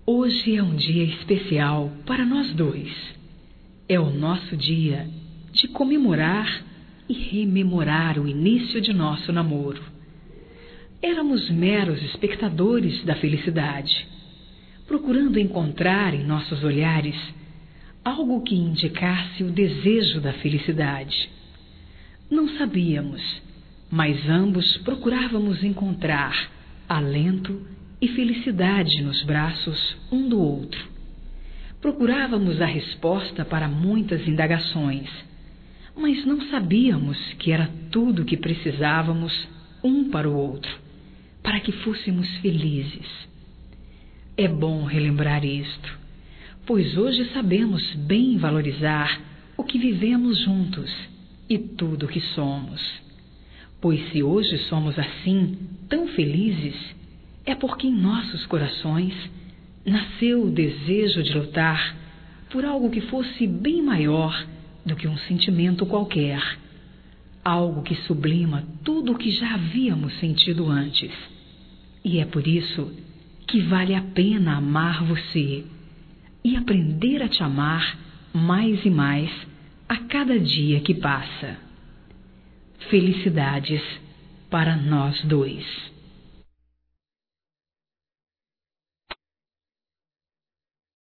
Hoje é um dia especial para nós dois. É o nosso dia de comemorar e rememorar o início de nosso namoro. Éramos meros espectadores da felicidade, procurando encontrar em nossos olhares algo que indicasse o desejo da felicidade. Não sabíamos, mas ambos procurávamos encontrar alento e felicidade nos braços um do outro. Procurávamos a resposta para muitas indagações, mas não sabíamos que era tudo o que precisávamos um para o outro, para que fôssemos felizes. É bom relembrar isto, pois hoje sabemos bem valorizar o que vivemos juntos e tudo o que somos. Pois se hoje somos assim, tão felizes, é porque em nossos corações nasceu o desejo de lutar por algo que fosse bem maior do que um sentimento qualquer, algo que sublima tudo o que já havíamos sentido antes. E é por isso que vale a pena amar você e aprender a te amar mais e mais a cada dia que passa. Felicidades para nós dois.